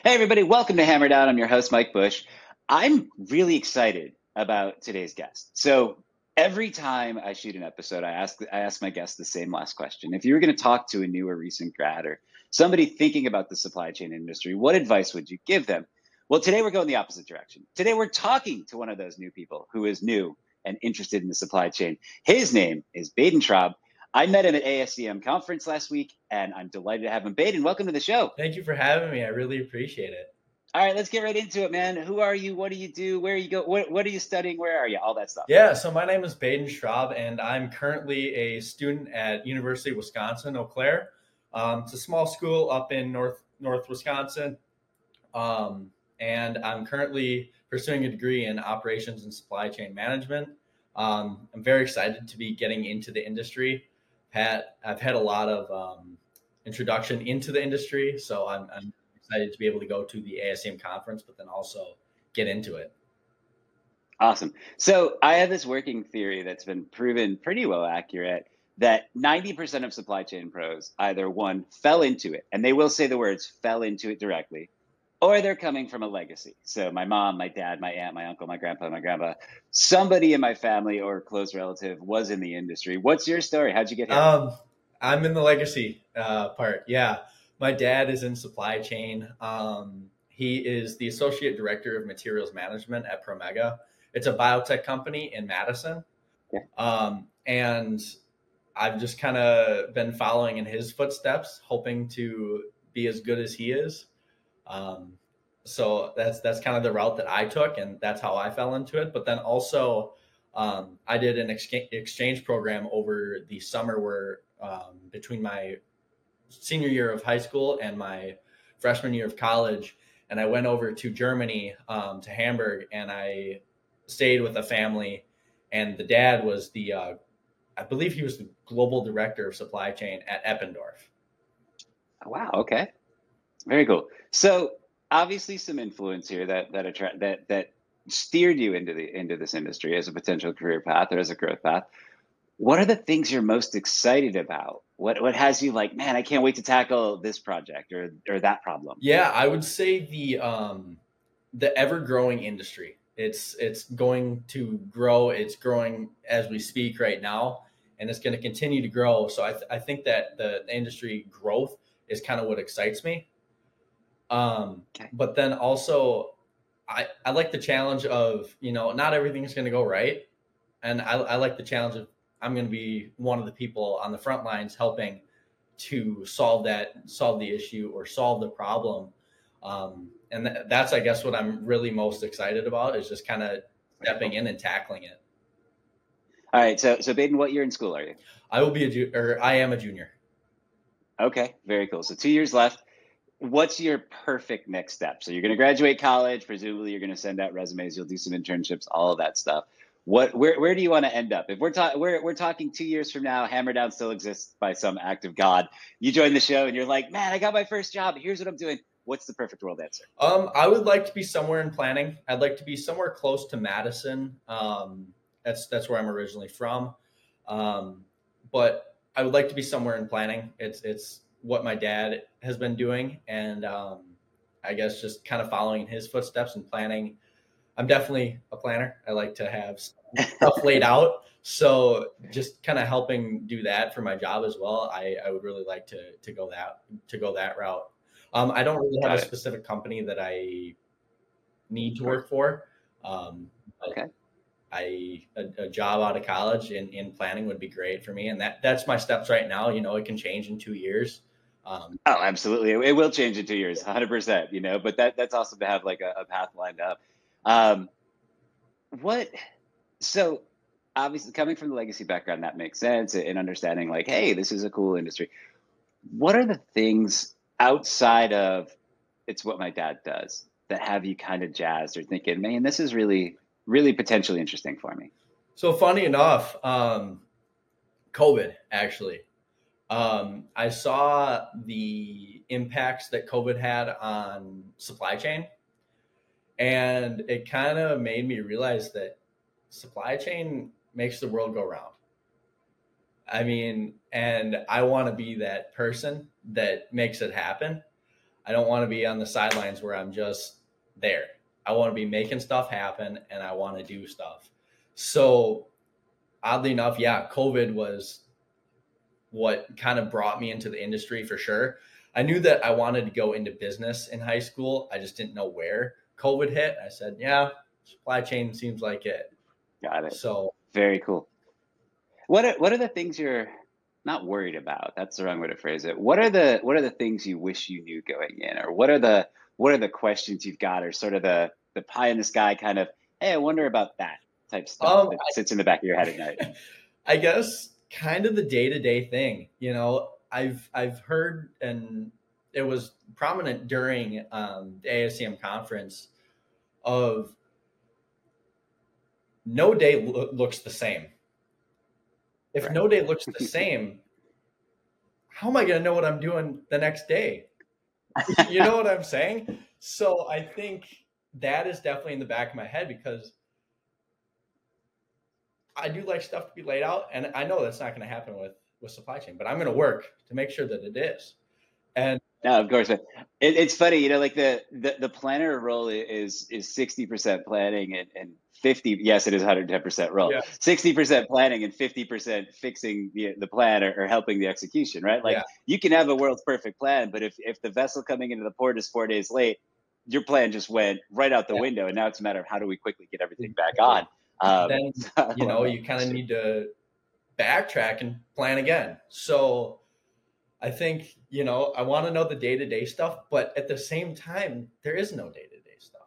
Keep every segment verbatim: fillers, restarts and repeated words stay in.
Hey, everybody, welcome to Hammer Down. I'm your host, Mike Bush. I'm really excited about today's guest. So, every time I shoot an episode, I ask, I ask my guests the same last question. If you were going to talk to a new or recent grad or somebody thinking about the supply chain industry, what advice would you give them? Well, today we're going the opposite direction. Today we're talking to one of those new people who is new and interested in the supply chain. His name is Baden Traub. I met him at A S C M conference last week, and I'm delighted to have him. Baden, welcome to the show. Thank you for having me. I really appreciate it. All right, let's get right into it, man. Who are you? What do you do? Where you go? What, what are you studying? Where are you? All that stuff. Yeah, so my name is Baden Traub, and I'm currently a student at University of Wisconsin, Eau Claire. Um, it's a small school up in north north Wisconsin, um, and I'm currently pursuing a degree in operations and supply chain management. Um, I'm very excited to be getting into the industry. Had I've had a lot of um, introduction into the industry, so I'm, I'm excited to be able to go to the A S C M conference, but then also get into it. Awesome. So I have this working theory that's been proven pretty well accurate that ninety percent of supply chain pros either one fell into it, and they will say the words fell into it directly, or they're coming from a legacy. So my mom, my dad, my aunt, my uncle, my grandpa, my grandpa, somebody in my family or close relative was in the industry. What's your story? How'd you get here? Um, I'm in the legacy uh, part. Yeah. My dad is in supply chain. Um, he is the associate director of materials management at Promega. It's a biotech company in Madison. Okay. Um, and I've just kind of been following in his footsteps, hoping to be as good as he is. Um, so that's that's kind of the route that I took, and that's how I fell into it. But then also, um, I did an exchange exchange program over the summer where um, between my senior year of high school and my freshman year of college, and I went over to Germany, um, to Hamburg, and I stayed with a family, and the dad was the, uh, I believe he was the global director of supply chain at Eppendorf. Wow. Okay. Very cool. So obviously some influence here that that attract that that steered you into the into this industry as a potential career path or as a growth path. What are the things you're most excited about? What what has you like, man, I can't wait to tackle this project or or that problem? Yeah, I would say the um, the ever growing industry. It's it's going to grow. It's growing as we speak right now, and it's going to continue to grow. So I th- I think that the industry growth is kind of what excites me. Um, Okay. but then also, I, I like the challenge of, you know, not everything is going to go right. And I, I like the challenge of I'm going to be one of the people on the front lines helping to solve that, solve the issue or solve the problem. Um, and th- that's, I guess, what I'm really most excited about is just kind of stepping in and tackling it. All right. So so Baden, what year in school are you? I will be a ju- or I am a junior. Okay, very cool. So two years left. What's your perfect next step? So you're going to graduate college. Presumably, you're going to send out resumes. You'll do some internships, all of that stuff. What, where, where do you want to end up? If we're talking, we're we're talking two years from now, Hammer Down still exists by some act of God. You join the show and you're like, man, I got my first job. Here's what I'm doing. What's the perfect world answer? Um, I would like to be somewhere in planning. I'd like to be somewhere close to Madison. Um, that's that's where I'm originally from. Um, but I would like to be somewhere in planning. It's it's what my dad has been doing, and um, I guess just kind of following in his footsteps and planning. I'm definitely a planner. I like to have stuff laid out. So just kind of helping do that for my job as well. I, I would really like to to go that to go that route. Um, I don't really have Got a it. specific company that I need to work for. Um, but Okay. I a, a job out of college in, in planning would be great for me, and that that's my steps right now. You know, it can change in two years. Um, Oh, absolutely. It, it will change in two years, one hundred percent, you know, but that that's awesome to have like a, a path lined up. Um, what, so obviously coming from the legacy background, that makes sense and understanding like, hey, this is a cool industry. What are the things outside of it's what my dad does that have you kind of jazzed or thinking, man, this is really, really potentially interesting for me? so funny enough, um, COVID actually. Um, I saw the impacts that COVID had on supply chain, and it kind of made me realize that supply chain makes the world go round. I mean, and I want to be that person that makes it happen. I don't want to be on the sidelines where I'm just there. I want to be making stuff happen, and I want to do stuff. So oddly enough, yeah, COVID was what kind of brought me into the industry for sure. I knew that I wanted to go into business in high school. I just didn't know where. COVID hit. I said, yeah, supply chain seems like it. Got it. So very cool. What are, what are the things you're not worried about? That's the wrong way to phrase it. What are the, what are the things you wish you knew going in, or what are the, what are the questions you've got, or sort of the, the pie in the sky kind of, hey, I wonder about that type stuff um, that sits in the back of your head at night? I guess kind of the day-to-day thing, you know, I've, I've heard, and it was prominent during um, the A S C M conference, of no day lo- looks the same. If right. no day looks the same, how am I going to know what I'm doing the next day? You know what I'm saying? So I think that is definitely in the back of my head, because I do like stuff to be laid out, and I know that's not going to happen with, with supply chain, but I'm going to work to make sure that it is. And no, of course, it, it's funny, you know, like the, the, the planner role is, is sixty percent planning and, and fifty, yes, it is one hundred ten percent role, yeah. sixty percent planning and fifty percent fixing the, the plan or, or helping the execution, right? Like yeah. you can have a world's perfect plan, but if, if the vessel coming into the port is four days late, your plan just went right out the yeah. window. And now it's a matter of how do we quickly get everything back on? Um, then, you know, you kind of need to backtrack and plan again. So I think, you know, I want to know the day-to-day stuff, but at the same time, there is no day-to-day stuff.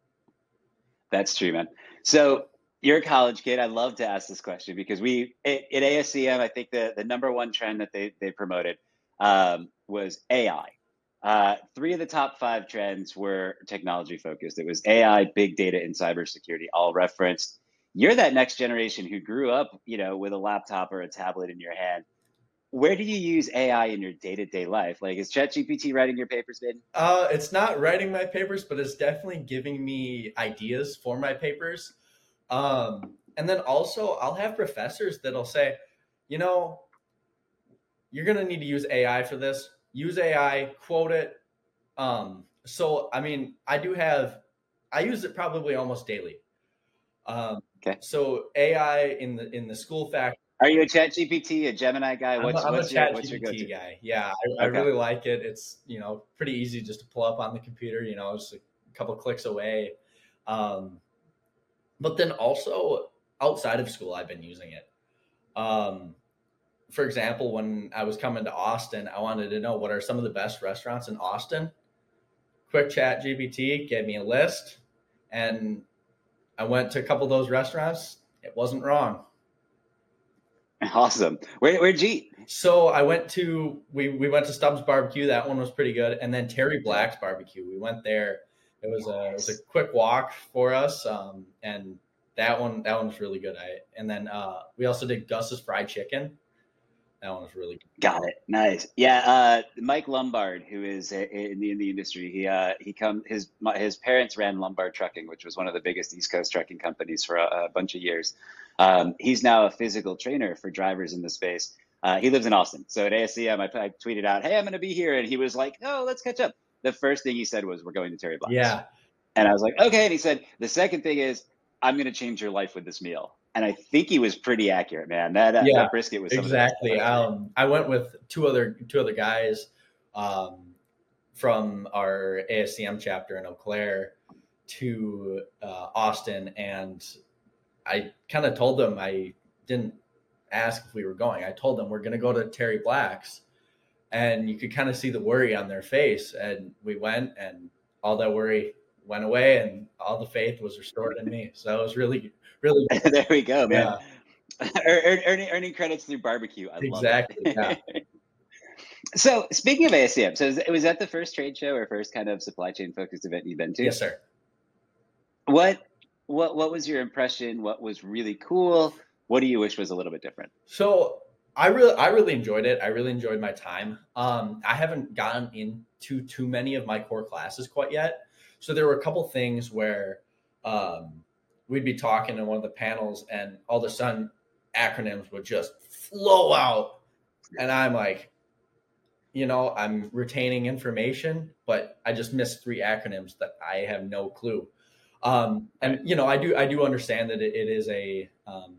That's true, man. So you're a college kid. I love to ask this question because we, at, at A S C M, I think the, the number one trend that they, they promoted um, was A I. Uh, three of the top five trends were technology focused. It was A I, big data, and cybersecurity, all referenced. You're that next generation who grew up, you know, with a laptop or a tablet in your hand. Where do you use A I in your day-to-day life? Like, is ChatGPT writing your papers, Ben? Uh, it's not writing my papers, but it's definitely giving me ideas for my papers. Um, and then also I'll have professors that'll say, you know, you're going to need to use A I for this. Use A I, quote it. Um, so, I mean, I do have, I use it probably almost daily. Um, okay. So A I in the, in the school fact. Are you a ChatGPT, a Gemini guy? What's, I'm a, I'm what's a your, what's your go-to guy? Yeah, I, okay. I really like it. It's, you know, pretty easy just to pull up on the computer, you know, just a couple of clicks away. Um, but then also outside of school, I've been using it. Um, for example, when I was coming to Austin, I wanted to know what are some of the best restaurants in Austin. Quick chat G P T gave me a list, and I went to a couple of those restaurants. It wasn't wrong. Awesome. Where, where'd you eat? So I went to, we, we went to Stubbs Barbecue. That one was pretty good. And then Terry Black's Barbecue. We went there. It was a, it was a quick walk for us. Um, and that one, that one was really good. I, and then uh, we also did Gus's Fried Chicken. That one was really good. Got it. Nice. Yeah. Uh, Mike Lombard, who is in the, in the industry, he, uh, he come, his, his parents ran Lombard Trucking, which was one of the biggest East Coast trucking companies for a, a bunch of years. Um, he's now a physical trainer for drivers in the space. Uh, he lives in Austin. So at A S C M, I, I tweeted out, hey, I'm going to be here. And he was like, oh, let's catch up. The first thing he said was, we're going to Terry Black's. Yeah. And I was like, okay. And he said, the second thing is, I'm going to change your life with this meal. And I think he was pretty accurate, man. That, uh, yeah, that brisket was exactly. Um, I went with two other two other guys um, from our A S C M chapter in Eau Claire to uh, Austin, and I kind of told them, I didn't ask if we were going. I told them we're going to go to Terry Black's, and you could kind of see the worry on their face. And we went, and all that worry went away, and all the faith was restored in me. So it was really, really good. There we go, man. Yeah. earning, earning credits through barbecue. I exactly. love it. Yeah. So speaking of A S C M, so was that the first trade show or first kind of supply chain focused event you've been to? Yes, sir. What, what, what was your impression? What was really cool? What do you wish was a little bit different? So I really, I really enjoyed it. I really enjoyed my time. Um, I haven't gotten into too many of my core classes quite yet. So there were a couple things where um, we'd be talking in one of the panels, and all of a sudden acronyms would just flow out. And I'm like, you know, I'm retaining information, but I just missed three acronyms that I have no clue. Um, and, you know, I do, I do understand that it, it is a um,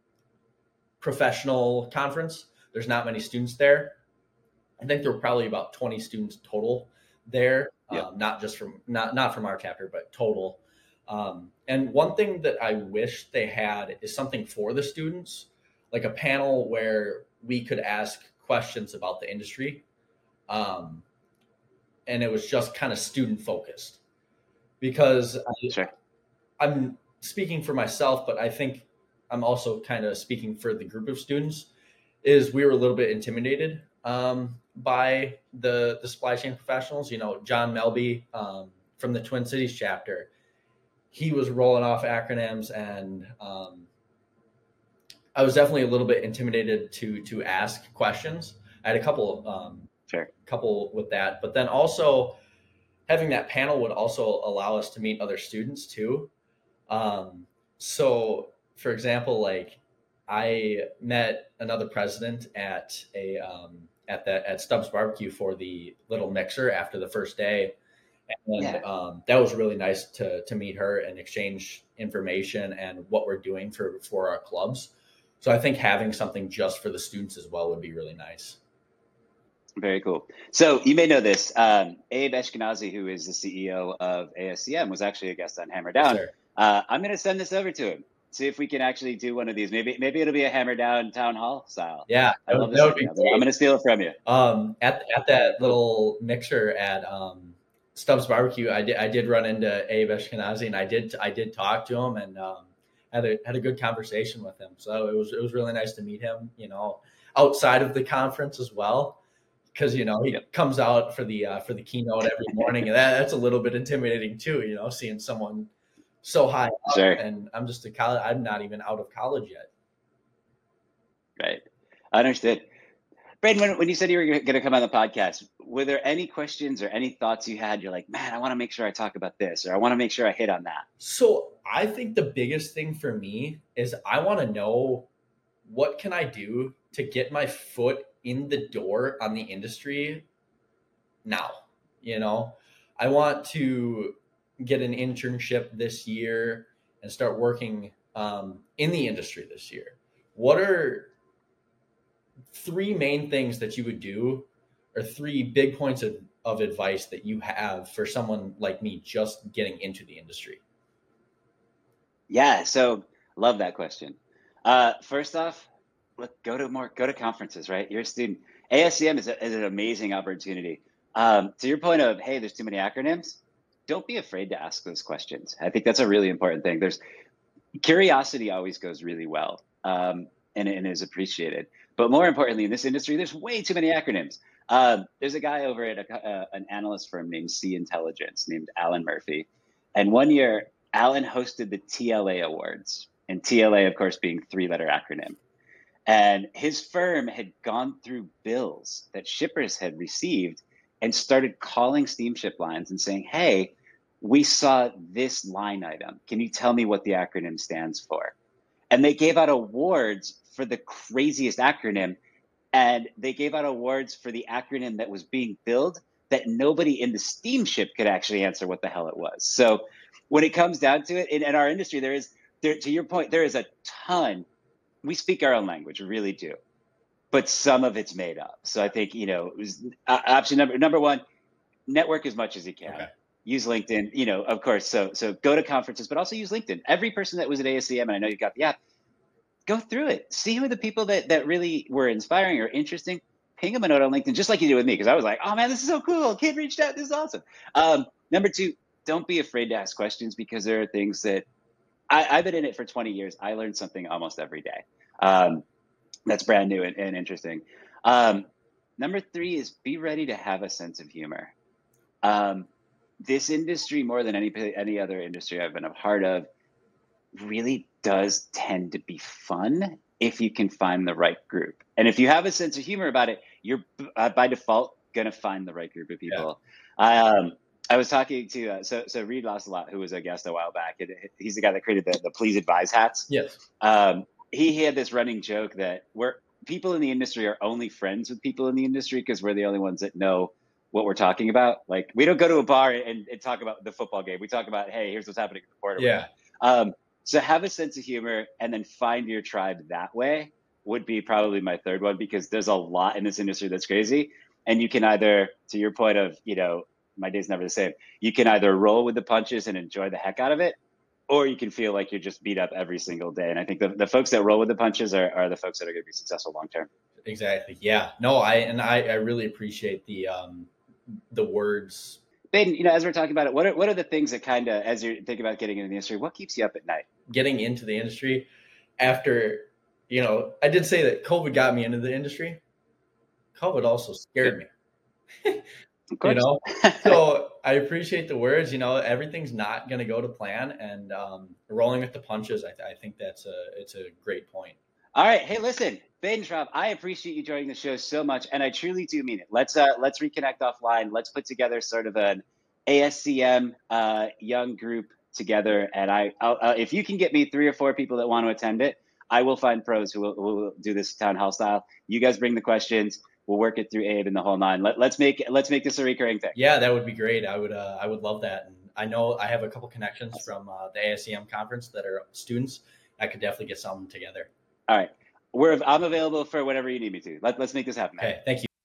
professional conference. There's not many students there. I think there were probably about twenty students total there, Yep. um, not just from, not, not from our chapter, but total. Um, and one thing that I wish they had is something for the students, like a panel where we could ask questions about the industry. Um, and it was just kind of student focused, because I, Sure. I'm speaking for myself, but I think I'm also kind of speaking for the group of students, is we were a little bit intimidated um, by the, the supply chain professionals. You know, John Melby um, from the Twin Cities chapter, he was rolling off acronyms, and um, I was definitely a little bit intimidated to, to ask questions. I had a couple um, Sure. couple with that, but then also having that panel would also allow us to meet other students too. Um, so for example, like I met another president at a, um, at the, at Stubbs Barbecue for the little mixer after the first day. And Yeah. um, that was really nice to, to meet her and exchange information and what we're doing for, for our clubs. So I think having something just for the students as well would be really nice. Very cool. So you may know this. Um, Abe Eshkenazi, who is the C E O of A S C M, was actually a guest on Hammer Down. Yes, uh, I'm going to send this over to him. See if we can actually do one of these. Maybe maybe it'll be a Hammer Down town hall style. Yeah, I that love would, this that would be idea. great. I'm going to steal it from you. Um, at at that little mixer at um, Stubbs Barbecue, I did I did run into Abe Eshkenazi, and I did I did talk to him and um, had a had a good conversation with him. So it was it was really nice to meet him. You know, outside of the conference as well. Because, you know, he yep. comes out for the uh, for the keynote every morning, and that, that's a little bit intimidating too. You know, seeing someone so high up, sure. and I'm just a college. I'm not even out of college yet. Right, I understood. Braden, when, when you said you were going to come on the podcast, were there any questions or any thoughts you had? You're like, man, I want to make sure I talk about this, or I want to make sure I hit on that. So I think the biggest thing for me is I want to know, what can I do to get my foot in the door on the industry now? You know, I want to get an internship this year and start working um, in the industry this year. What are three main things that you would do, or three big points of, of advice that you have for someone like me just getting into the industry? Yeah, so love that question. Uh, first off, look, go to more, go to conferences, right? You're a student. A S C M is, a, is an amazing opportunity. Um, to your point of, hey, there's too many acronyms, don't be afraid to ask those questions. I think that's a really important thing. There's curiosity always goes really well, um, and, and is appreciated. But more importantly, in this industry, there's way too many acronyms. Um, there's a guy over at a, uh, an analyst firm named C Intelligence named Alan Murphy. And one year, Alan hosted the T L A Awards, and T L A, of course, being three-letter acronym. And his firm had gone through bills that shippers had received and started calling steamship lines and saying, hey, we saw this line item. Can you tell me what the acronym stands for? And they gave out awards for the craziest acronym. And they gave out awards for the acronym that was being billed that nobody in the steamship could actually answer what the hell it was. So when it comes down to it, in, in our industry, there is, there, to your point, there is a ton. We speak our own language, we really do, but some of it's made up. So I think, you know, it was, uh, option number number one, network as much as you can. Okay. Use LinkedIn, you know, of course. So so go to conferences, but also use LinkedIn. Every person that was at A S C M, and I know you got the app, go through it. See who are the people that that really were inspiring or interesting. Ping them a note on LinkedIn, just like you did with me, because I was like, oh man, this is so cool. A kid reached out. This is awesome. Um, number two, don't be afraid to ask questions, because there are things that I, I've been in it for twenty years. I learned something almost every day. Um, that's brand new and, and interesting. Um, number three is be ready to have a sense of humor. Um, this industry, more than any any other industry I've been a part of, really does tend to be fun if you can find the right group. And if you have a sense of humor about it, you're uh, by default going to find the right group of people. Yeah. Um, I was talking to, uh, so so Reed Losalot, who was a guest a while back. And he's the guy that created the, the Please Advise hats. Yes. Um, he, he had this running joke that we're people in the industry are only friends with people in the industry because we're the only ones that know what we're talking about. Like, we don't go to a bar and, and talk about the football game. We talk about, hey, here's what's happening in the court. Yeah. Um, so have a sense of humor and then find your tribe that way would be probably my third one, because there's a lot in this industry that's crazy. And you can either, to your point of, you know, my day's never the same, you can either roll with the punches and enjoy the heck out of it, or you can feel like you're just beat up every single day. And I think the, the folks that roll with the punches are, are the folks that are going to be successful long term. Exactly. Yeah. No, I and I, I really appreciate the um the words. Ben, you know, as we're talking about it, what are, what are the things that kind of, as you're thinking about getting into the industry, what keeps you up at night? Getting into the industry after, you know, I did say that COVID got me into the industry. COVID also scared me. You know, so I appreciate the words. You know, everything's not going to go to plan, and um, rolling with the punches. I, th- I think that's a it's a great point. All right, hey, listen, Ben Schraub, I appreciate you joining the show so much, and I truly do mean it. Let's uh, let's reconnect offline. Let's put together sort of an A S C M uh, young group together, and I, I'll, uh, if you can get me three or four people that want to attend it, I will find pros who will, who will do this town hall style. You guys bring the questions. We'll work it through Abe and the whole nine. Let, let's make let's make this a recurring thing. Yeah, that would be great. I would uh, I would love that. And I know I have a couple connections from uh, the A S C M conference that are students. I could definitely get something together. All right, we're I'm available for whatever you need me to. Let, let's make this happen. Okay, thank you.